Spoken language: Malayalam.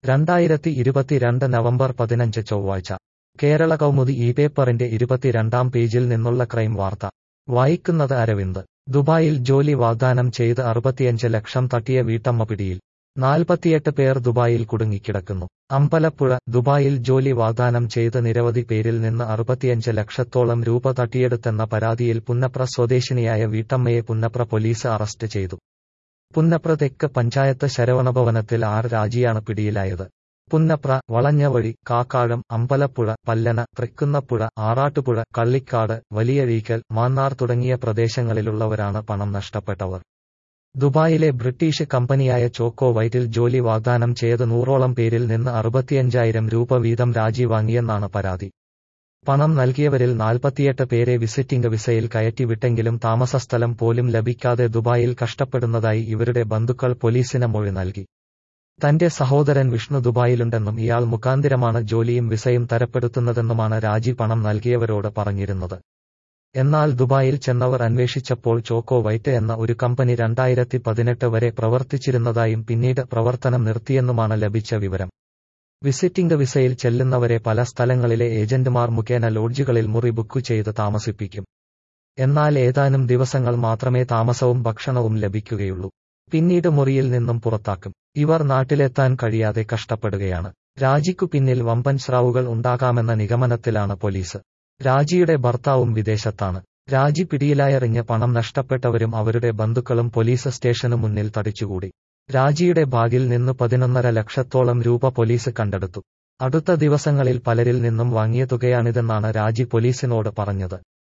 2022 നവംബർ 15 ചൊവ്വാഴ്ച കേരള കൗമുദി ഈ പേപ്പറിന്റെ 22-ാം പേജിൽ നിന്നുള്ള ക്രൈം വാർത്ത വായിക്കുന്നത് അരവിന്ദ്. ദുബായിൽ ജോലി വാഗ്ദാനം ചെയ്ത് 65 ലക്ഷം തട്ടിയ വീട്ടമ്മ പിടിയിൽ. 48 പേർ ദുബായിൽ കുടുങ്ങിക്കിടക്കുന്നു. അമ്പലപ്പുഴ. ദുബായിൽ ജോലി വാഗ്ദാനം ചെയ്ത് നിരവധി പേരിൽ നിന്ന് 65 ലക്ഷത്തോളം രൂപ തട്ടിയെടുത്തെന്ന പരാതിയിൽ പുന്നപ്ര സ്വദേശിനിയായ വീട്ടമ്മയെ പുന്നപ്ര പോലീസ് അറസ്റ്റ് ചെയ്തു. പുന്നപ്ര തെക്ക് പഞ്ചായത്ത് ശരവണഭവനത്തിൽ ആർ രാജിയാണ് പിടിയിലായത്. പുന്നപ്ര, വളഞ്ഞവഴി, കാക്കാഴം, അമ്പലപ്പുഴ, പല്ലന, തൃക്കുന്നപ്പുഴ, ആറാട്ടുപുഴ, കള്ളിക്കാട്, വലിയഴീക്കൽ, മാന്നാർ തുടങ്ങിയ പ്രദേശങ്ങളിലുള്ളവരാണ് പണം നഷ്ടപ്പെട്ടവർ. ദുബായിലെ ബ്രിട്ടീഷ് കമ്പനിയായ ചോക്കോ വൈറ്റിൽ ജോലി വാഗ്ദാനം ചെയ്ത് 100ഓളം പേരിൽ നിന്ന് 65,000 രൂപ വീതം രാജി വാങ്ങിയെന്നാണ് പരാതി. പണം നൽകിയവരിൽ 48 പേരെ വിസിറ്റിംഗ് വിസയിൽ കയറ്റിവിട്ടെങ്കിലും താമസസ്ഥലം പോലും ലഭിക്കാതെ ദുബായിൽ കഷ്ടപ്പെടുന്നതായി ഇവരുടെ ബന്ധുക്കൾ പോലീസിന് മൊഴി നൽകി. തന്റെ സഹോദരൻ വിഷ്ണു ദുബായിലുണ്ടെന്നും ഇയാൾ മുഖാന്തിരമാണ് ജോലിയും വിസയും തരപ്പെടുത്തുന്നതെന്നുമാണ് രാജി പണം നൽകിയവരോട് പറഞ്ഞിരുന്നത്. എന്നാൽ ദുബായിൽ ചെന്നവർ അന്വേഷിച്ചപ്പോൾ ചോക്കോ വൈറ്റ് എന്ന ഒരു കമ്പനി 2018 വരെ പ്രവർത്തിച്ചിരുന്നതായും പിന്നീട് പ്രവർത്തനം നിർത്തിയെന്നുമാണ് ലഭിച്ച വിവരം. വിസിറ്റിംഗ് വിസയിൽ ചെല്ലുന്നവരെ പല സ്ഥലങ്ങളിലെ ഏജന്റുമാർ മുഖേന ലോഡ്ജുകളിൽ മുറി ബുക്ക് ചെയ്ത് താമസിപ്പിക്കും. എന്നാൽ ഏതാനും ദിവസങ്ങൾ മാത്രമേ താമസവും ഭക്ഷണവും ലഭിക്കുകയുള്ളൂ. പിന്നീട് മുറിയിൽ നിന്നും പുറത്താക്കും. ഇവർ നാട്ടിലെത്താൻ കഴിയാതെ കഷ്ടപ്പെടുകയാണ്. രാജിക്കു പിന്നിൽ വമ്പൻ സ്രാവുകൾ ഉണ്ടാകാമെന്ന നിഗമനത്തിലാണ് പോലീസ്. രാജിയുടെ ഭർത്താവും വിദേശത്താണ്. രാജി പിടിയിലായറിഞ്ഞ് പണം നഷ്ടപ്പെട്ടവരും അവരുടെ ബന്ധുക്കളും പോലീസ് സ്റ്റേഷനു മുന്നിൽ തടിച്ചുകൂടി. രാജിയുടെ ബാഗിൽ നിന്ന് 11.5 ലക്ഷത്തോളം രൂപ പോലീസ് കണ്ടെടുത്തു. അടുത്ത ദിവസങ്ങളിൽ പലരിൽ നിന്നും വാങ്ങിയ തുകയാണിതെന്നാണ് രാജി പോലീസിനോട് പറഞ്ഞത്.